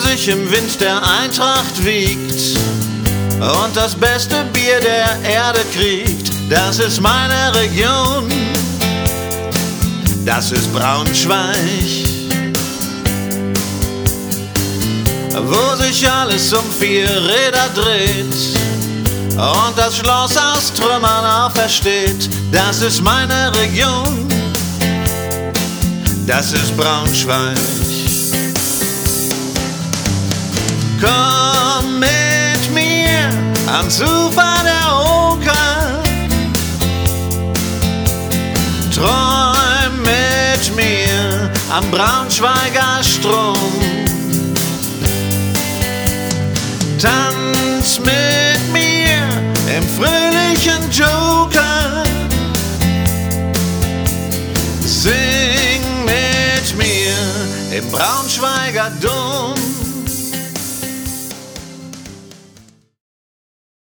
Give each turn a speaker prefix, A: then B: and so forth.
A: sich im Wind der Eintracht wiegt und das beste Bier der Erde kriegt. Das ist meine Region, das ist Braunschweig, wo sich alles um 4 Räder dreht und das Schloss aus Trümmern aufersteht. Das ist meine Region, das ist Braunschweig. Komm mit mir ans Ufer der Oker, träum mit mir am Braunschweiger Strom, tanz mit mir im fröhlichen Joker, sing mit mir im Braunschweiger Dom.